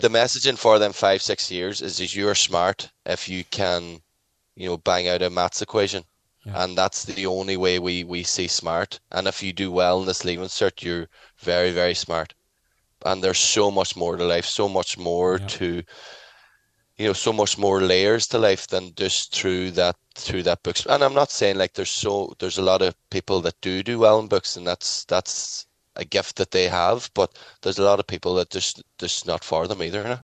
the messaging for them 5, 6 years is you're smart if you can, bang out a maths equation. Yeah, And that's the only way we see smart. And if you do well in this leaving cert, you're very, very smart. And there's so much more to life, so much more yeah, to, so much more layers to life than just through that books. And I'm not saying like there's a lot of people that do well in books, and that's a gift that they have, but there's a lot of people that just not for them either.